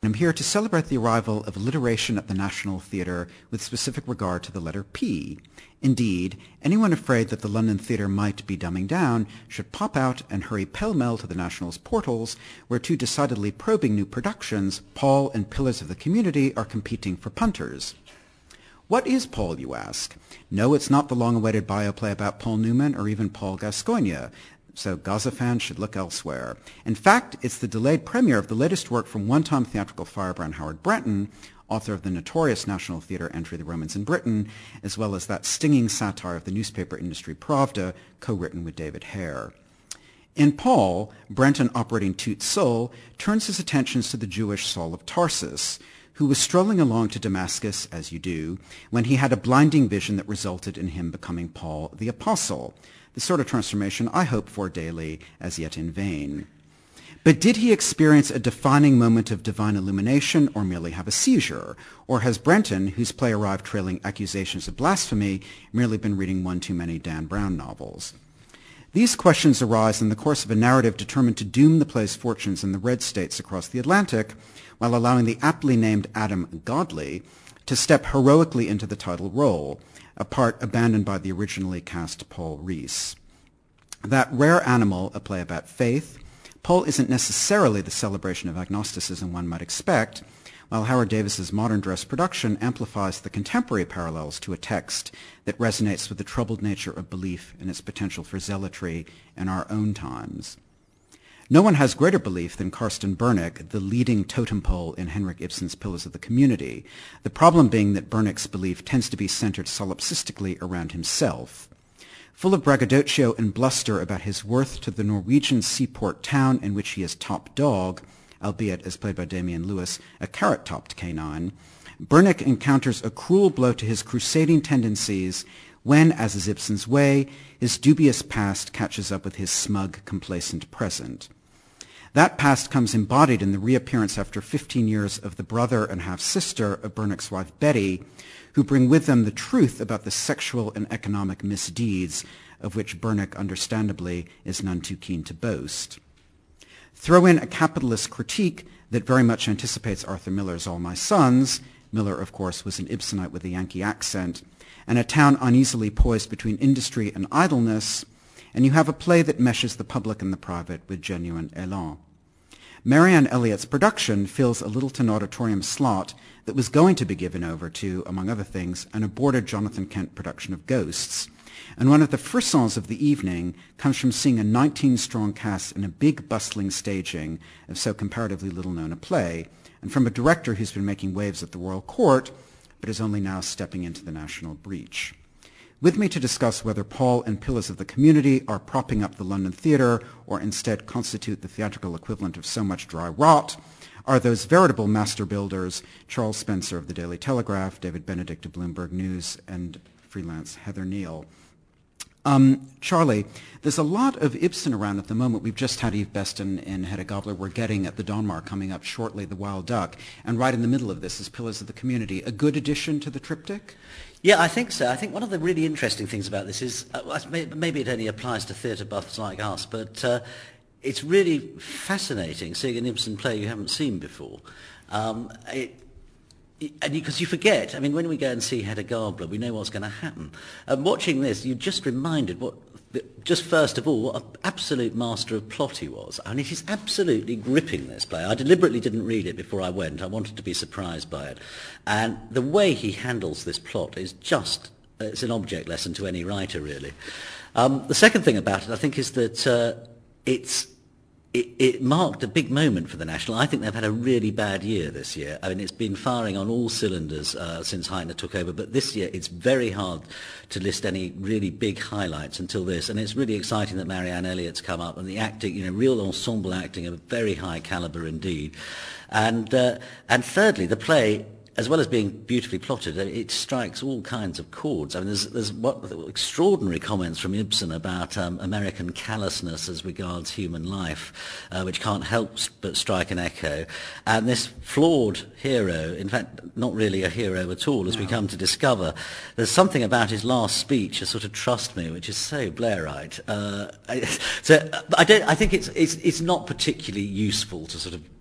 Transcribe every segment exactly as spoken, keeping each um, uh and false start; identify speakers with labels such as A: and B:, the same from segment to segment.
A: I'm here to celebrate the arrival of alliteration at the National Theatre with specific regard to the letter P. Indeed, anyone afraid that the London Theatre might be dumbing down should pop out and hurry pell-mell to the National's portals, where two decidedly probing new productions, Paul and Pillars of the Community, are competing for punters. What is Paul, you ask? No, it's not the long-awaited bioplay about Paul Newman or even Paul Gascoigne, so Gaza fans should look elsewhere. In fact, it's the delayed premiere of the latest work from one-time theatrical firebrand Howard Brenton, author of the notorious National Theatre entry The Romans in Britain, as well as that stinging satire of the newspaper industry Pravda, co-written with David Hare. In Paul, Brenton, operating Tout Seul, turns his attentions to the Jewish Saul of Tarsus, who was strolling along to Damascus, as you do, when he had a blinding vision that resulted in him becoming Paul the Apostle, the sort of transformation I hope for daily, as yet in vain. But did he experience a defining moment of divine illumination or merely have a seizure? Or has Brenton, whose play arrived trailing accusations of blasphemy, merely been reading one too many Dan Brown novels? These questions arise in the course of a narrative determined to doom the play's fortunes in the red states across the Atlantic, while allowing the aptly named Adam Godley to step heroically into the title role, a part abandoned by the originally cast Paul Rees. That rare animal, a play about faith, Paul isn't necessarily the celebration of agnosticism one might expect, while Howard Davis's modern dress production amplifies the contemporary parallels to a text that resonates with the troubled nature of belief and its potential for zealotry in our own times. No one has greater belief than Karsten Bernick, the leading totem pole in Henrik Ibsen's Pillars of the Community, the problem being that Bernick's belief tends to be centered solipsistically around himself. Full of braggadocio and bluster about his worth to the Norwegian seaport town in which he is top dog, albeit, as played by Damian Lewis, a carrot-topped canine, Bernick encounters a cruel blow to his crusading tendencies when, as is Ibsen's way, his dubious past catches up with his smug, complacent present. That past comes embodied in the reappearance after fifteen years of the brother and half-sister of Bernick's wife Betty, who bring with them the truth about the sexual and economic misdeeds of which Bernick, understandably, is none too keen to boast. Throw in a capitalist critique that very much anticipates Arthur Miller's All My Sons — Miller, of course, was an Ibsenite with a Yankee accent — and a town uneasily poised between industry and idleness, and you have a play that meshes the public and the private with genuine élan. Marianne Elliott's production fills a Littleton Auditorium slot that was going to be given over to, among other things, an aborted Jonathan Kent production of Ghosts, and one of the frissons of the evening comes from seeing a nineteen-strong cast in a big, bustling staging of so comparatively little-known a play, and from a director who's been making waves at the Royal Court, but is only now stepping into the national breach. With me to discuss whether Paul and Pillars of the Community are propping up the London Theatre or instead constitute the theatrical equivalent of so much dry rot are those veritable master builders, Charles Spencer of the Daily Telegraph, David Benedict of Bloomberg News, and freelance Heather Neal. Um, Charlie, there's a lot of Ibsen around at the moment. We've just had Eve Beston and Hedda Gabler. We're getting at the Donmar coming up shortly, The Wild Duck. And right in the middle of this is Pillars of the Community. A good addition to the triptych?
B: Yeah, I think so. I think one of the really interesting things about this is, uh, maybe it only applies to theatre buffs like us, but uh, it's really fascinating seeing an Ibsen play you haven't seen before. Um, it, And because you, you forget, I mean, when we go and see Hedda Gabler, we know what's going to happen. And watching this, you're just reminded what, just first of all, what an absolute master of plot he was. I mean, it is absolutely gripping, this play. I deliberately didn't read it before I went. I wanted to be surprised by it. And the way he handles this plot is just, it's an object lesson to any writer, really. Um, the second thing about it, I think, is that uh, it's It, it marked a big moment for the National. I think they've had a really bad year this year. I mean, it's been firing on all cylinders uh, since Heitner took over, but this year it's very hard to list any really big highlights until this. And it's really exciting that Marianne Elliott's come up, and the acting, you know, real ensemble acting of very high caliber indeed. And, uh, and thirdly, the play, as well as being beautifully plotted, it strikes all kinds of chords. I mean, there's, there's what extraordinary comments from Ibsen about um, American callousness as regards human life, uh, which can't help but strike an echo. And this flawed hero, in fact, not really a hero at all, as no. we come to discover, there's something about his last speech, a sort of trust me, which is so Blairite. Uh, I, so I, don't, I think it's, it's, it's not particularly useful to sort of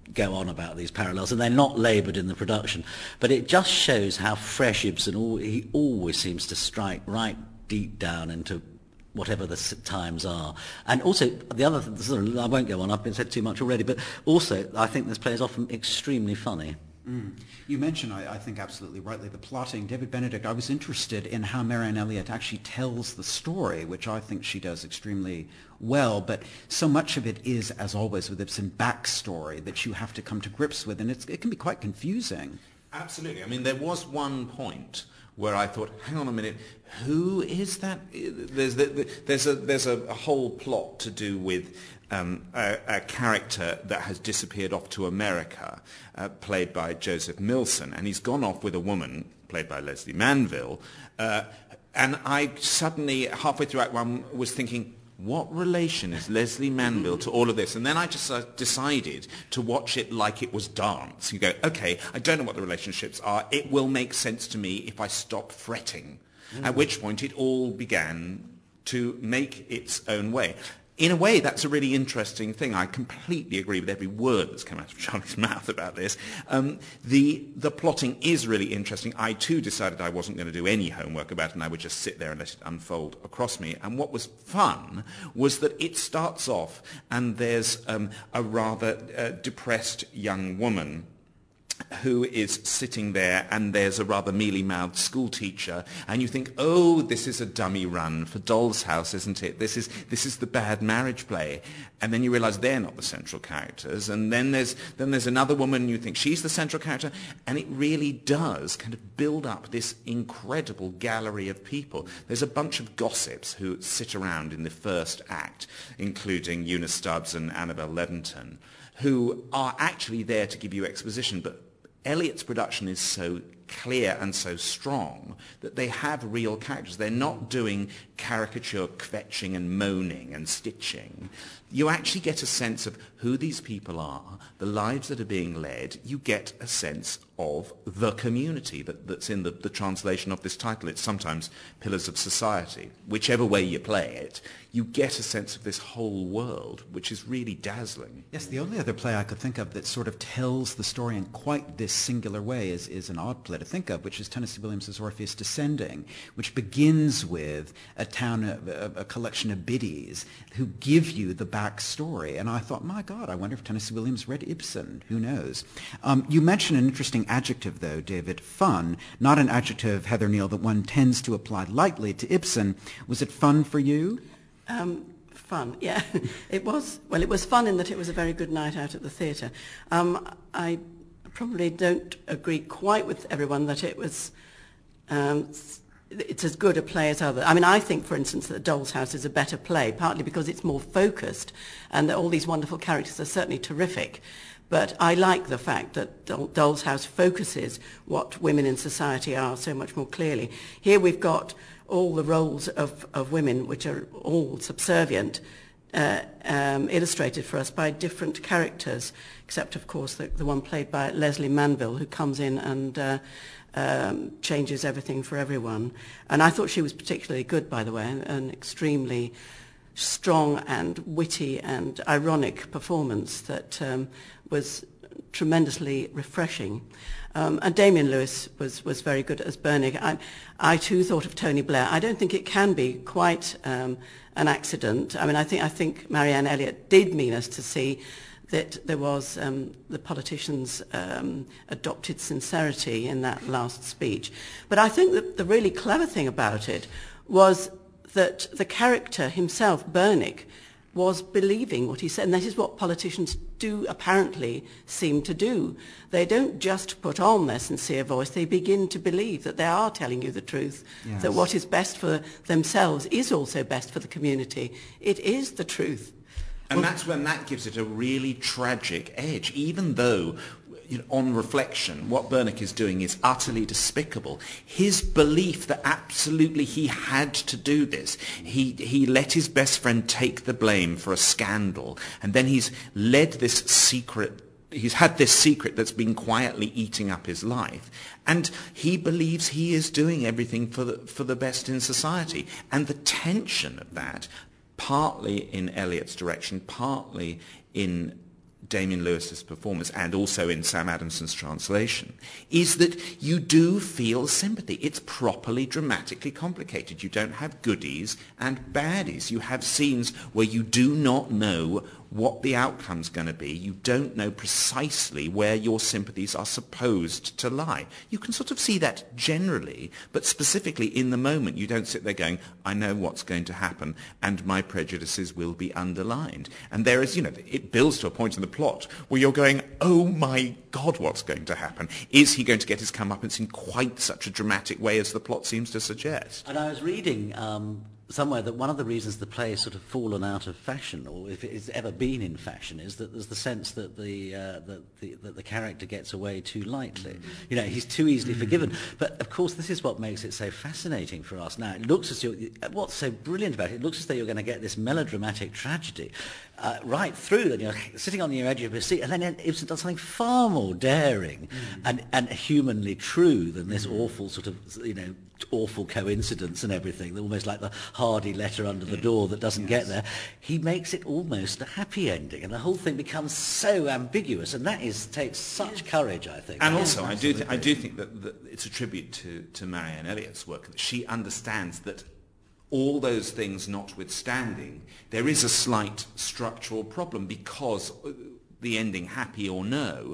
B: go on about these parallels, and they're not laboured in the production. But it just shows how fresh Ibsen, al- he always seems to strike right deep down into whatever the s- times are. And also, the other thing, sort of, I won't go on, I've been said too much already, but also I think this play is often extremely funny.
A: Mm. You mentioned, I, I think absolutely rightly, the plotting. David Benedict, I was interested in how Marianne Elliott actually tells the story, which I think she does extremely well, but so much of it is, as always with Ibsen, backstory that you have to come to grips with, and it's, it can be quite confusing.
C: Absolutely. I mean, there was one point where I thought, hang on a minute, who is that? There's, there's, a, there's a, a whole plot to do with um, a, a character that has disappeared off to America, uh, played by Joseph Milson, and he's gone off with a woman, played by Leslie Manville, uh, and I suddenly, halfway through Act One, was thinking, what relation is Leslie Manville to all of this? And then I just uh, decided to watch it like it was dance. You go, okay, I don't know what the relationships are. It will make sense to me if I stop fretting. Mm. At which point it all began to make its own way. In a way, that's a really interesting thing. I completely agree with every word that's come out of Charlie's mouth about this. Um, the, the plotting is really interesting. I, too, decided I wasn't going to do any homework about it, and I would just sit there and let it unfold across me. And what was fun was that it starts off, and there's um, a rather uh, depressed young woman who is sitting there, and there's a rather mealy-mouthed school teacher, and you think, oh, this is a dummy run for Doll's House, isn't it? This is this is the bad marriage play. And then you realise they're not the central characters, and then there's then there's another woman, and you think she's the central character, and it really does kind of build up this incredible gallery of people. There's a bunch of gossips who sit around in the first act, including Eunice Stubbs and Annabel Leventon, who are actually there to give you exposition, but Elliott's production is so clear and so strong that they have real characters. They're not doing caricature kvetching and moaning and stitching. You actually get a sense of who these people are, the lives that are being led. You get a sense of the community that, that's in the, the translation of this title. It's sometimes Pillars of Society. Whichever way you play it, you get a sense of this whole world, which is really dazzling.
A: Yes, the only other play I could think of that sort of tells the story in quite this singular way is, is an odd play to think of, which is Tennessee Williams' Orpheus Descending, which begins with a town, a, a collection of biddies who give you the backstory. And I thought, my God, I wonder if Tennessee Williams read Ibsen. Who knows? Um, you mentioned an interesting adjective, though, David, fun, not an adjective, Heather Neal, that one tends to apply lightly to Ibsen. Was it fun for you?
D: Um, fun, yeah. It was, well, it was fun in that it was a very good night out at the theatre. Um, I probably don't agree quite with everyone that it was, um, it's as good a play as other. I mean, I think, for instance, that Doll's House is a better play, partly because it's more focused, and that all these wonderful characters are certainly terrific. But I like the fact that Doll's House focuses what women in society are so much more clearly. Here we've got all the roles of, of women, which are all subservient, uh, um, illustrated for us by different characters, except, of course, the, the one played by Leslie Manville, who comes in and uh, um, changes everything for everyone. And I thought she was particularly good, by the way, an extremely strong and witty and ironic performance that um, was tremendously refreshing. Um, and Damian Lewis was, was very good as Bernig. I, I too thought of Tony Blair. I don't think it can be quite um, an accident. I mean, I think, I think Marianne Elliott did mean us to see that there was um, the politician's um, adopted sincerity in that last speech. But I think that the really clever thing about it was that the character himself, Bernig, was believing what he said. And that is what politicians do apparently seem to do. They don't just put on their sincere voice, they begin to believe that they are telling you the truth, yes. That what is best for themselves is also best for the community. It is the truth.
C: And well, that's when that gives it a really tragic edge, even though, you know, on reflection, what Bernig is doing is utterly despicable. His belief that absolutely he had to do this, he, he let his best friend take the blame for a scandal, and then he's led this secret, he's had this secret that's been quietly eating up his life, and he believes he is doing everything for the, for the best in society. And the tension of that, partly in Eliot's direction, partly in Damien Lewis's performance and also in Sam Adamson's translation is that you do feel sympathy. It's properly dramatically complicated. You don't have goodies and baddies. You have scenes where you do not know what the outcome's going to be. You don't know precisely where your sympathies are supposed to lie. You can sort of see that generally, but specifically in the moment you don't sit there going, I know what's going to happen and my prejudices will be underlined. And there is, you know, it builds to a point in the plot where you're going, oh my God, what's going to happen? Is he going to get his comeuppance in quite such a dramatic way as the plot seems to suggest?
B: And I was reading um, somewhere that one of the reasons the play has sort of fallen out of fashion, or if it's ever been in fashion, is that there's the sense that the uh, that the that the character gets away too lightly. Mm-hmm. You know, he's too easily mm-hmm. forgiven. But of course, this is what makes it so fascinating for us. Now, it looks as though, what's so brilliant about it, it looks as though you're going to get this melodramatic tragedy uh, right through, and you're sitting on the edge of your seat, and then Ibsen does something far more daring mm-hmm. and and humanly true than this mm-hmm. awful sort of, you know, awful coincidence and everything, almost like the Hardy letter under the door that doesn't yes. get there. He makes it almost a happy ending, and the whole thing becomes so ambiguous, and that is takes such yes. courage, I think.
C: And also, I do, th- I do think that, that it's a tribute to, to Marianne Elliott's work, that she understands that all those things notwithstanding, there is a slight structural problem, because the ending, happy or no,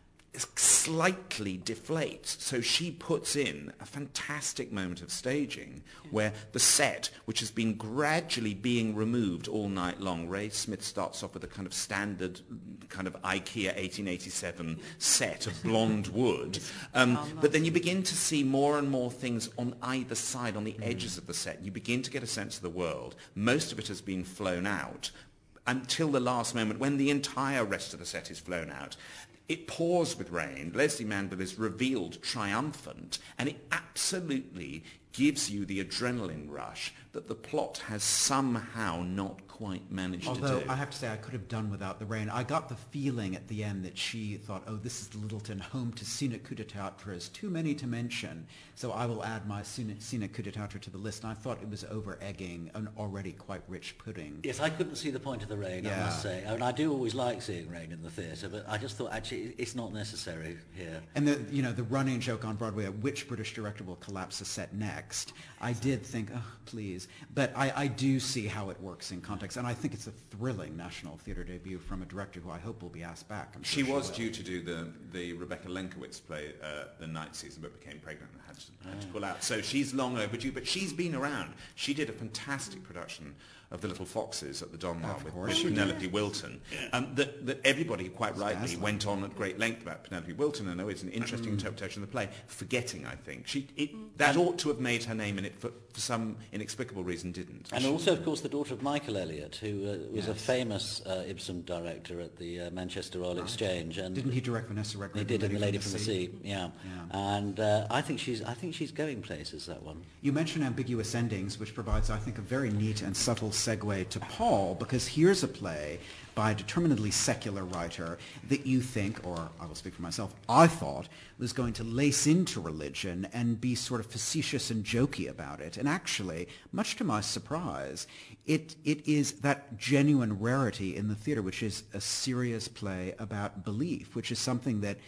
C: slightly deflates. So she puts in a fantastic moment of staging where the set, which has been gradually being removed all night long, Ray Smith starts off with a kind of standard kind of IKEA eighteen eighty-seven set of blonde wood, um, but then you begin to see more and more things on either side, on the edges of the set. You begin to get a sense of the world. Most of it has been flown out until the last moment, when the entire rest of the set is flown out. It pours with rain. Leslie Manville is revealed triumphant, and it absolutely gives you the adrenaline rush that the plot has somehow not quite managed
A: Although,
C: to do.
A: Although I have to say I could have done without the rain. I got the feeling at the end that she thought, oh, this is Littleton, home to scenic coup de théâtre, too many to mention, so I will add my scenic, scenic coup de théâtre to the list. And I thought it was over-egging an already quite rich pudding.
B: Yes, I couldn't see the point of the rain, yeah. I must say. I mean, I do always like seeing rain in the theatre, but I just thought, actually, it's not necessary here.
A: And the, you know, the running joke on Broadway, which British director will collapse a set next? I did think, oh, please. But I, I do see how it works in context, and I think it's a thrilling National Theatre debut from a director who I hope will be asked back. I'm
C: she
A: sure
C: was
A: she
C: due to do the, the Rebecca Lenkowitz play uh, the night season, but became pregnant and had to, had oh. to pull out. So she's long overdue, but she's been around. She did a fantastic production of The Little Foxes at the Donmar with, with Penelope Wilton, yeah. um, that, that everybody quite it's rightly dazzling. went on at great length about Penelope Wilton, and oh, it's an interesting mm. interpretation of the play, forgetting, I think. She, it, that and ought to have made her name in it, for, for some inexplicable reason didn't.
B: And also, of course, the daughter of Michael Elliott, who uh, was yes. a famous uh, Ibsen director at the uh, Manchester Royal right. Exchange. And
A: didn't he direct Vanessa Redgrave?
B: He did in The Lady from the, from the Sea, sea. Yeah. yeah. And uh, I think she's I think she's going places, that one.
A: You mentioned ambiguous endings, which provides, I think, a very neat and subtle segue to Paul, because here's a play by a determinedly secular writer that you think, or I will speak for myself, I thought was going to lace into religion and be sort of facetious and jokey about it. And actually, much to my surprise, it it is that genuine rarity in the theater, which is a serious play about belief, which is something that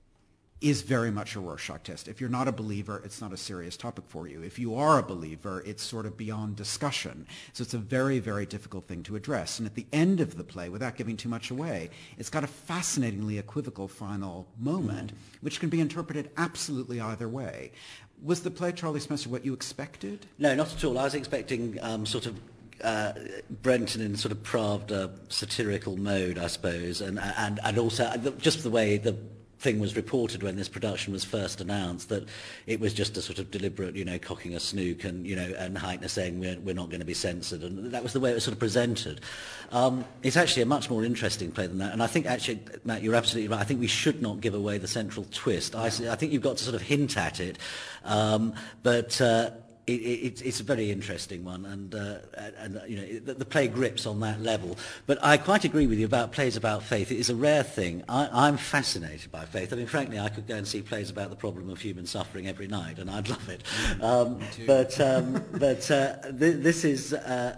A: is very much a Rorschach test. If you're not a believer, it's not a serious topic for you. If you are a believer, it's sort of beyond discussion. So it's a very, very difficult thing to address. And at the end of the play, without giving too much away, it's got a fascinatingly equivocal final moment, mm-hmm. which can be interpreted absolutely either way. Was the play, Charlie Spencer, what you expected?
B: No, not at all. I was expecting um, sort of Uh, Brenton in sort of Pravda satirical mode, I suppose, and and and also just the way the thing was reported when this production was first announced, that it was just a sort of deliberate, you know, cocking a snook, and you know, and Heitner saying we're we're not going to be censored, and that was the way it was sort of presented. Um, it's actually a much more interesting play than that, and I think actually, Matt, you're absolutely right. I think we should not give away the central twist. I I think you've got to sort of hint at it, um, but. Uh, It, it, it's a very interesting one, and, uh, and you know, the, the play grips on that level. But I quite agree with you about plays about faith. It is a rare thing. I, I'm fascinated by faith. I mean, frankly, I could go and see plays about the problem of human suffering every night, and I'd love it. Um, but um, but uh, th- this is. Uh,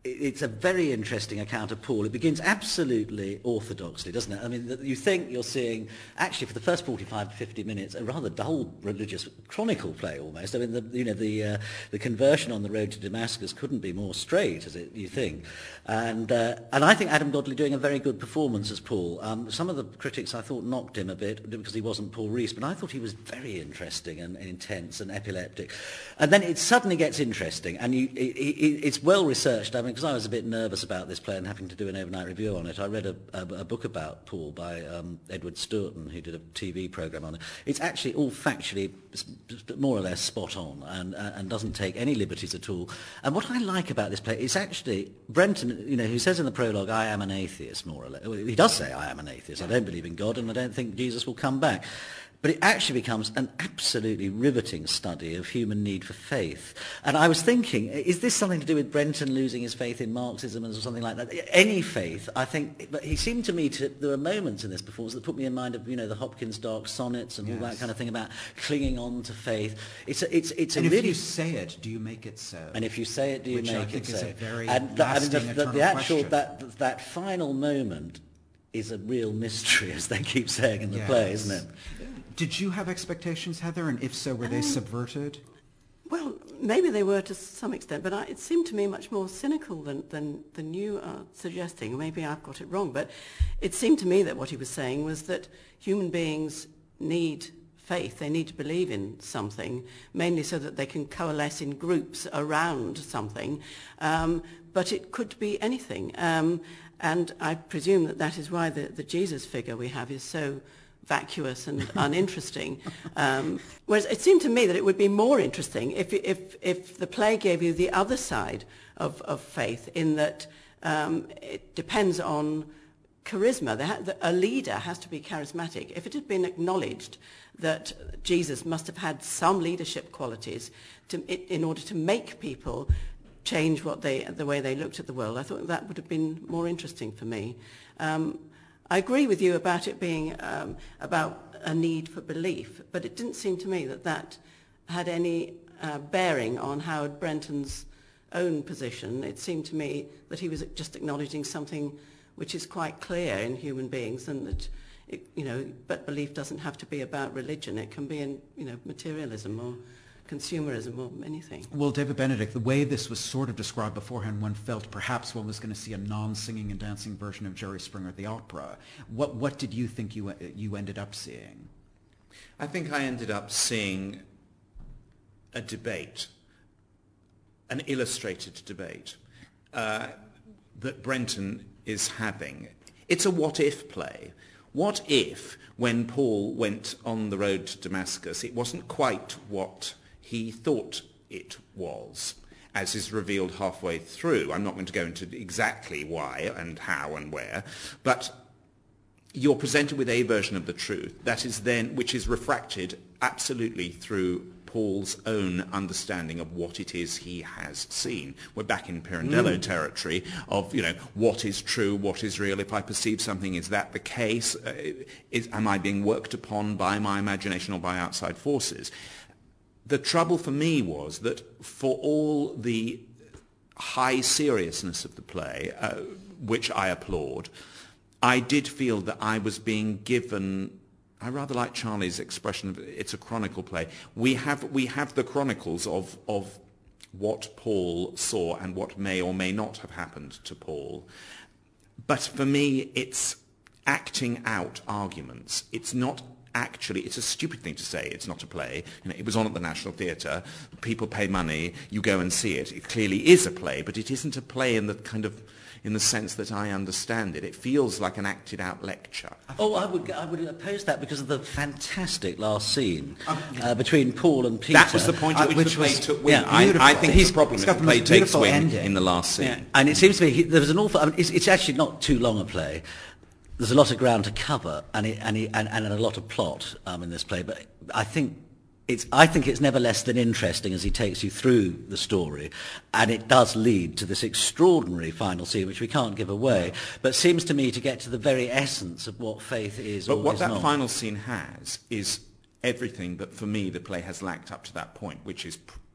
B: it's a very interesting account of Paul. It begins absolutely orthodoxly, doesn't it? I mean, you think you're seeing, actually, for the first forty-five to fifty minutes, a rather dull religious chronicle play almost. I mean, the, you know, the uh, the conversion on the road to Damascus couldn't be more straight, as it, you think. And uh, and I think Adam Godley doing a very good performance as Paul. Um, some of the critics, I thought, knocked him a bit because he wasn't Paul Rees, but I thought he was very interesting and, and intense and epileptic. And then it suddenly gets interesting, and you, it, it, it's well researched. I mean, because I was a bit nervous about this play and having to do an overnight review on it. I read a, a, a book about Paul by um, Edward Stourton, who did a T V programme on it. It's actually all factually more or less spot on and, uh, and doesn't take any liberties at all. And what I like about this play is actually Brenton, you know, who says in the prologue, I am an atheist, more or less. He does say, I am an atheist. I don't believe in God and I don't think Jesus will come back. But it actually becomes an absolutely riveting study of human need for faith. And I was thinking, is this something to do with Brenton losing his faith in Marxism or something like that? Any faith, I think, but he seemed to me to, there were moments in this performance that put me in mind of, you know, the Hopkins Dark Sonnets and yes. all that kind of thing about clinging on to faith. It's a, it's, it's
A: and
B: a
A: if
B: really...
A: you say it, do you make it so?
B: And if you say it, do you
A: Which
B: make
A: I think
B: it
A: is
B: so?
A: a very
B: and the, I mean, the, the, the actual,
A: question.
B: that, that final moment is a real mystery, as they keep saying in the
A: yes.
B: play, isn't it?
A: Did you have expectations, Heather? And if so, were they um, subverted?
D: Well, maybe they were to some extent, but I, it seemed to me much more cynical than, than, than you are suggesting. Maybe I've got it wrong, but it seemed to me that what he was saying was that human beings need faith. They need to believe in something, mainly so that they can coalesce in groups around something. Um, but it could be anything. Um, and I presume that that is why the, the Jesus figure we have is so vacuous and uninteresting. Um, whereas it seemed to me that it would be more interesting if if if the play gave you the other side of, of faith, in that um, it depends on charisma. There ha- a leader has to be charismatic. If it had been acknowledged that Jesus must have had some leadership qualities to, in order to make people change what they the way they looked at the world, I thought that would have been more interesting for me. Um, I agree with you about it being um, about a need for belief, but it didn't seem to me that that had any uh, bearing on Howard Brenton's own position. It seemed to me that he was just acknowledging something which is quite clear in human beings, and that, it, you know, but belief doesn't have to be about religion. It can be in, you know, materialism or consumerism or anything.
A: Well, David Benedict, the way this was sort of described beforehand, one felt perhaps one was going to see a non-singing and dancing version of Jerry Springer at the opera. What what did you think you you ended up seeing?
C: I think I ended up seeing a debate, an illustrated debate uh, that Brenton is having. It's a what-if play. What if, when Paul went on the road to Damascus, it wasn't quite what he thought it was, as is revealed halfway through? I'm not going to go into exactly why and how and where, but you're presented with a version of the truth that is then, which is refracted absolutely through Paul's own understanding of what it is he has seen. We're back in Pirandello mm. territory of, you know, what is true, what is real. If I perceive something, is that the case? Uh, is, am I being worked upon by my imagination or by outside forces? The trouble for me was that for all the high seriousness of the play, uh, which I applaud, I did feel that I was being given, I rather like Charlie's expression of it's a chronicle play. We have we have the chronicles of of what Paul saw and what may or may not have happened to Paul. But for me, it's acting out arguments. It's not actually, it's a stupid thing to say, it's not a play. You know, it was on at the National Theatre, people pay money, you go and see it. It clearly is a play, but it isn't a play in the kind of, in the sense that I understand it. It feels like an acted out lecture.
B: Oh, I would I would oppose that because of the fantastic last scene uh, between Paul and Peter.
C: That was the point at which,
A: uh, which
C: the play
A: was,
C: took wing.
A: Yeah,
C: I, I think
A: he's,
C: the problem is the
A: the
C: play takes wing
A: ending.
C: in the last scene.
B: Yeah. And it seems to me he, there was an awful, I mean, it's, it's actually not too long a play. There's a lot of ground to cover and it, and, it, and, and a lot of plot um, in this play, but I think It's, I think it's never less than interesting as he takes you through the story, and it does lead to this extraordinary final scene, which we can't give away, but seems to me to get to the very essence of what faith is
C: but
B: or
C: what
B: is
C: that
B: not.
C: final scene has is everything that, for me, the play has lacked up to that point, which is pr-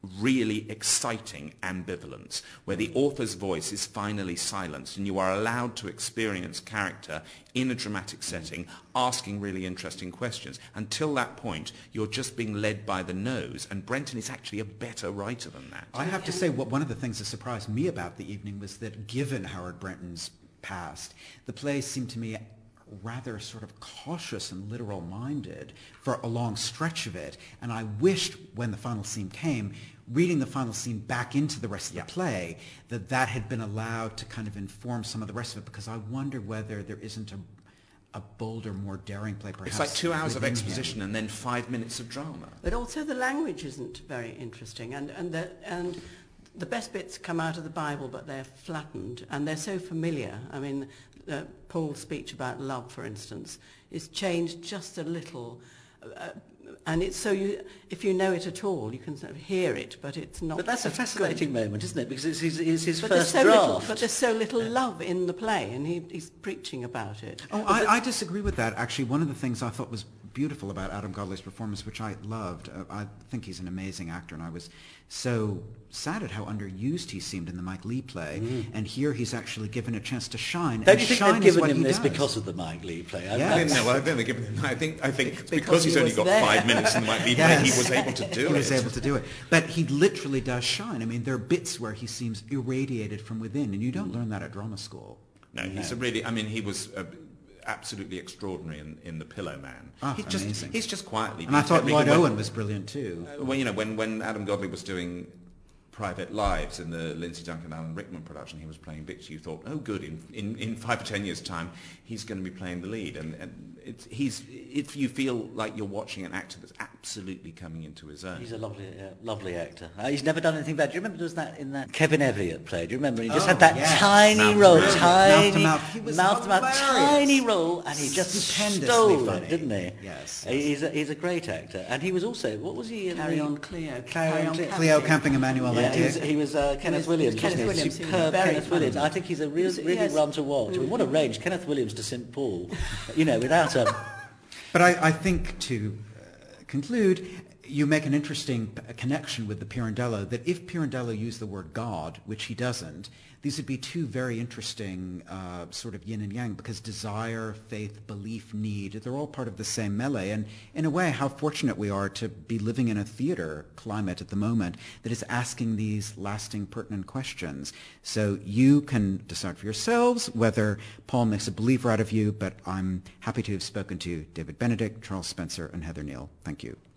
C: really exciting ambivalence, where the author's voice is finally silenced and you are allowed to experience character in a dramatic setting, asking really interesting questions. Until that point, you're just being led by the nose, and Brenton is actually a better writer than that.
A: I have to say, what one of the things that surprised me about the evening was that, given Howard Brenton's past, the play seemed to me rather sort of cautious and literal-minded for a long stretch of it. And I wished, when the final scene came, reading the final scene back into the rest of
C: yeah.
A: the play, that that had been allowed to kind of inform some of the rest of it, because I wonder whether there isn't a, a bolder, more daring play, perhaps.
C: It's like two hours of
A: within
C: exposition
A: him.
C: and then five minutes of drama.
D: But also the language isn't very interesting, and and the and the best bits come out of the Bible, but they're flattened and they're so familiar. I mean, uh, Paul's speech about love, for instance, is changed just a little. Uh, And it's so you, if you know it at all, you can sort of hear it, but it's not.
B: But that's a fascinating
D: good.
B: moment, isn't it? Because it's his, it's his
D: but
B: first
D: so
B: draft.
D: Little, but there's so little love in the play, and he, he's preaching about it.
A: Oh, I, I disagree with that. Actually, one of the things I thought was beautiful about Adam Godley's performance, which I loved, uh, I think he's an amazing actor, and I was so sad at how underused he seemed in the Mike Leigh play. Mm. And here he's actually given a chance to shine.
B: Don't
A: and
B: you think
A: shine
B: they've given
A: is
B: him this
A: does.
B: because of the Mike Leigh play?
A: Yeah.
C: I didn't know. I don't think they've given him. I think. I think it's
D: Because
C: because he's
D: he
C: only
D: was
C: got
D: there.
C: five minutes in the Mike Leigh play.
A: Yes.
C: He was able to do
A: he
C: it.
A: was able to do it. But he literally does shine. I mean, there are bits where he seems irradiated from within, and you don't learn that at drama school.
C: No, he's a really. I mean, he was uh, absolutely extraordinary in, in The Pillow Man.
A: Oh,
C: he's just
A: amazing.
C: he's just quietly.
A: And I thought
C: very
A: Lloyd
C: good.
A: Owen was brilliant too.
C: Uh, well, you know, when when Adam Godley was doing Private Lives in the Lindsay Duncan Alan Rickman production, he was playing Victor. You thought, oh, good, in, in, in five or ten years' time, he's going to be playing the lead. And, and it's, he's, if you feel like you're watching an actor that's absolutely coming into his own.
B: He's a lovely, uh, lovely actor. Uh, he's never done anything bad. Do you remember there was that in that Kevin Elliott play? Do you remember? He just
A: Oh,
B: had that
A: yes.
B: tiny
C: Mouth to
B: role,
C: mouth.
B: tiny
A: Mouth to mouth. He was
B: mouth to mouth,
A: hilarious.
B: tiny role, and he just
A: Stupendously
B: stole
A: funny.
B: it, didn't he?
A: Yes,
B: He-
A: yes.
B: He's a, he's a great actor, and he was also what was he? In
D: Carry
B: the,
D: on, Cleo.
B: Carry on, Cleo.
A: Cleo Camping Emmanuel
B: Yeah, he was,
A: Dick.
B: he was uh, Kenneth
D: was-
B: Williams,
D: Kenneth
B: wasn't he?
D: Williams, he was
B: Superb
D: very
B: Kenneth
D: funny.
B: Williams. I think he's a real,
D: He was-
B: really
D: yes.
B: run to watch. I mean, what a range, Kenneth Williams to Saint Paul. You know, without a.
A: But I, I think, to uh, conclude, you make an interesting p- connection with the Pirandello, that if Pirandello used the word God, which he doesn't, these would be two very interesting uh, sort of yin and yang, because desire, faith, belief, need, they're all part of the same melee. And in a way, how fortunate we are to be living in a theater climate at the moment that is asking these lasting, pertinent questions. So you can decide for yourselves whether Paul makes a believer out of you, but I'm happy to have spoken to David Benedict, Charles Spencer, and Heather Neal. Thank you.